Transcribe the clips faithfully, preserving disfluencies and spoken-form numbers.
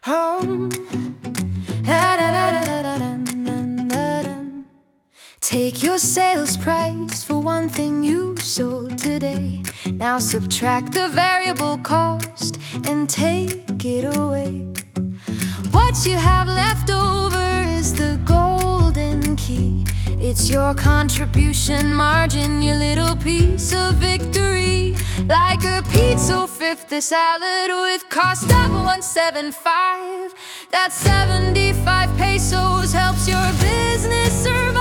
Oh, take your sales price for one thing you sold today. Now subtract the variable cost and take it away. What you have left over is the golden key. It's your contribution margin, your little piece of victory. Like a pizza fifth, a salad with cost of one seventy-five. That seventy-five pesos helps your business survive.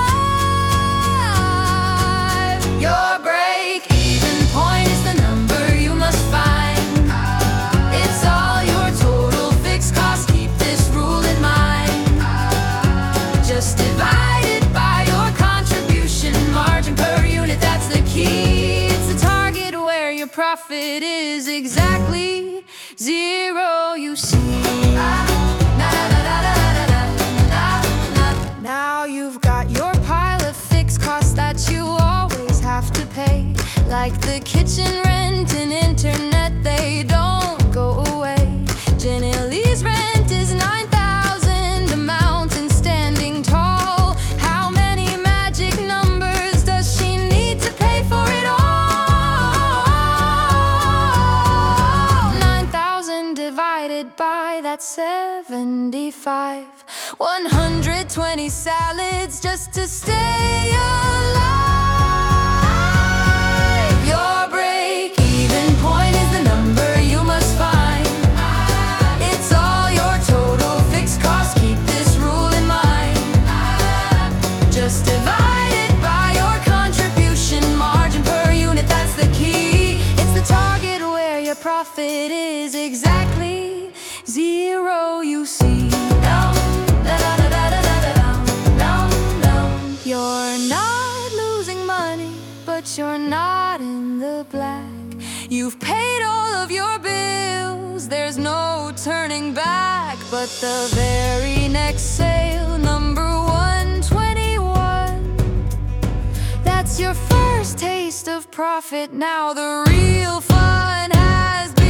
Your break-even point is the number you must find. It's all your total fixed cost, keep this rule in mind. Just divide it by your contribution margin per unit, that's the key. It's the target where your profit is exactly zero, you see. Now you've got your pile of fixed costs that you always have to pay, like the kitchen rent and internet, they don't go away. Jenny's rent is nine thousand a mountain standing tall. How many magic numbers does she need to pay for it all? Nine thousand divided by that seventy-five. One hundred twenty salads just to stay alive. Your break-even point is the number you must find. It's all your total fixed cost, keep this rule in mind. Just divide it by your contribution margin per unit, that's the key. It's the target where your profit is exactly zero, you see. You're not losing money, but you're not in the black. You've paid all of your bills, there's no turning back. But the very next sale, number one twenty-one, that's your first taste of profit. Now the real fun has begun.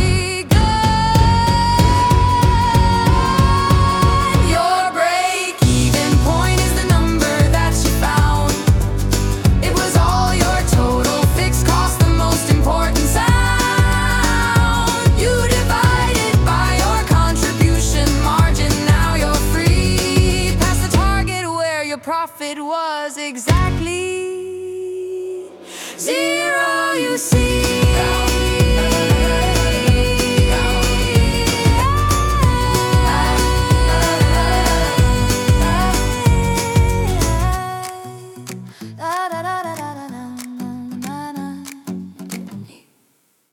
Your break-even point is the number that you found. It was all your total fixed cost, the most important sound. You divide it by your contribution margin, now you're free. Past the target where your profit was exactly zero, you see.